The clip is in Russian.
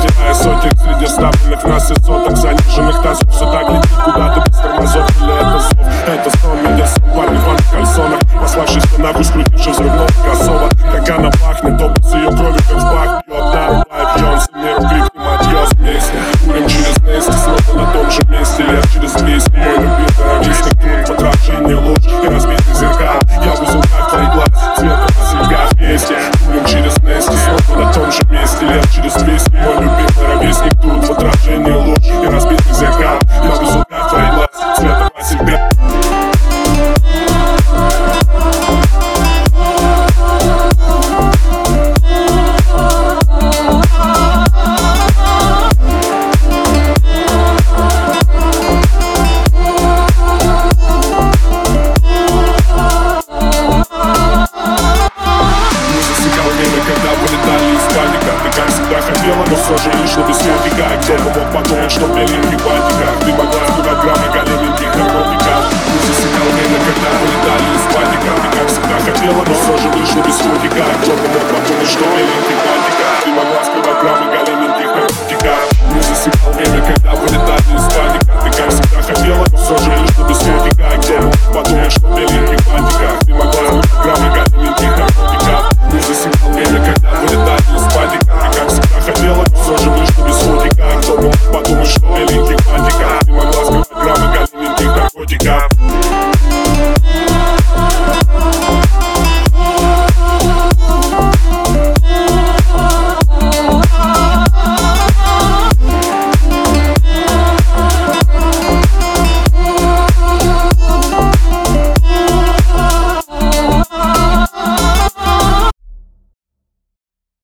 Теряя сотен среди ставленных в нас и соток заниженных тазов. Все так летит куда-то без тормозов. Или это зов, это сон, меня сон. Парни в ванных кальсонах, пославшись на ногу, скрутивший взрывного кроссова. Как она пахнет, опыт с ее кровью, как в бак. Ее одна рубает, Бьонсе, миру крикнем адьос вместе. Курим через Нести, снова на том же месте. Лет через 200, мой любимый ровесник. Тут в отражении луч и разбитый зеркал. Я в узелках твоих глаз, цвета снега вместе. Курим через Нести, снова на том же месте. Лет через 200, мой любимый ровесник. Тут в отражении луч и разбитый зеркал. Я в узелках твоих глаз, цвета снега. Но все же лишь без смертника. Кто бы мог подумать, что в беленьких бантиках ты могла скрывать граммы големеньких наркотиков. Не засекал время, когда вылетали из паника. Ты как всегда хотела, но все же лишь без смертника. Кто бы мог подумать, что в беленьких бантиках ты могла скрывать граммы